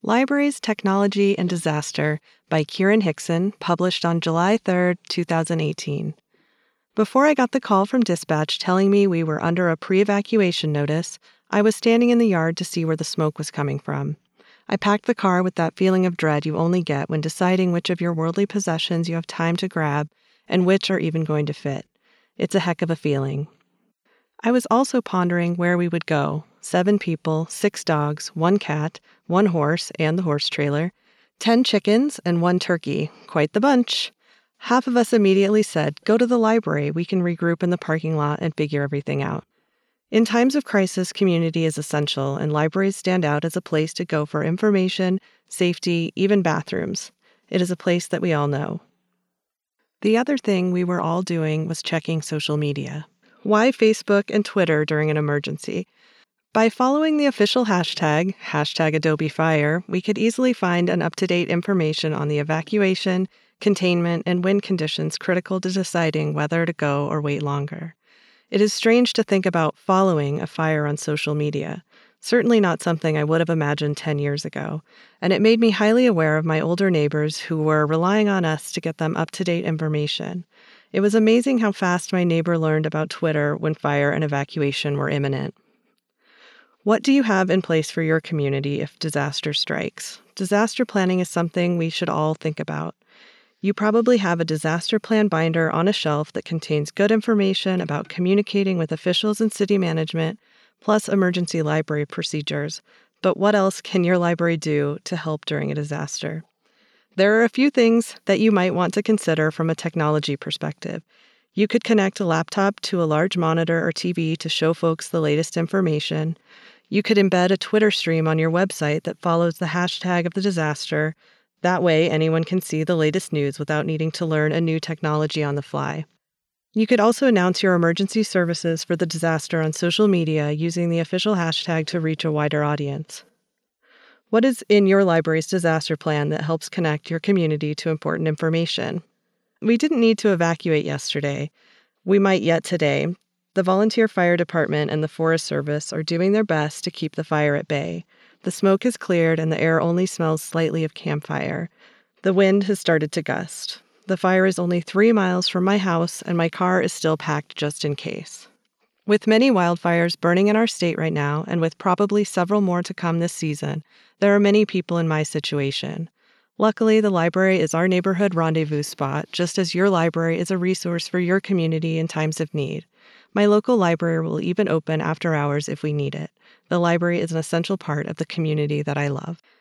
Libraries, Technology, and Disaster by Kieran Hickson, published on July 3, 2018. Before I got the call from dispatch telling me we were under a pre-evacuation notice, I was standing in the yard to see where the smoke was coming from. I packed the car with that feeling of dread you only get when deciding which of your worldly possessions you have time to grab and which are even going to fit. It's a heck of a feeling. I was also pondering where we would go. 7 people, 6 dogs, 1 cat, 1 horse and the horse trailer, 10 chickens, and 1 turkey. Quite the bunch. Half of us immediately said, go to the library. We can regroup in the parking lot and figure everything out. In times of crisis, community is essential, and libraries stand out as a place to go for information, safety, even bathrooms. It is a place that we all know. The other thing we were all doing was checking social media. Why Facebook and Twitter during an emergency? By following the official hashtag #AdobeFire, we could easily find an up-to-date information on the evacuation, containment, and wind conditions critical to deciding whether to go or wait longer. It is strange to think about following a fire on social media, certainly not something I would have imagined 10 years ago, and it made me highly aware of my older neighbors who were relying on us to get them up-to-date information. It was amazing how fast my neighbor learned about Twitter when fire and evacuation were imminent. What do you have in place for your community if disaster strikes? Disaster planning is something we should all think about. You probably have a disaster plan binder on a shelf that contains good information about communicating with officials and city management, plus emergency library procedures. But what else can your library do to help during a disaster? There are a few things that you might want to consider from a technology perspective. You could connect a laptop to a large monitor or TV to show folks the latest information. You could embed a Twitter stream on your website that follows the hashtag of the disaster. That way, anyone can see the latest news without needing to learn a new technology on the fly. You could also announce your emergency services for the disaster on social media using the official hashtag to reach a wider audience. What is in your library's disaster plan that helps connect your community to important information? We didn't need to evacuate yesterday. We might yet today. The volunteer fire department and the Forest Service are doing their best to keep the fire at bay. The smoke has cleared and the air only smells slightly of campfire. The wind has started to gust. The fire is only 3 miles from my house and my car is still packed just in case. With many wildfires burning in our state right now, and with probably several more to come this season, there are many people in my situation. Luckily, the library is our neighborhood rendezvous spot, just as your library is a resource for your community in times of need. My local library will even open after hours if we need it. The library is an essential part of the community that I love.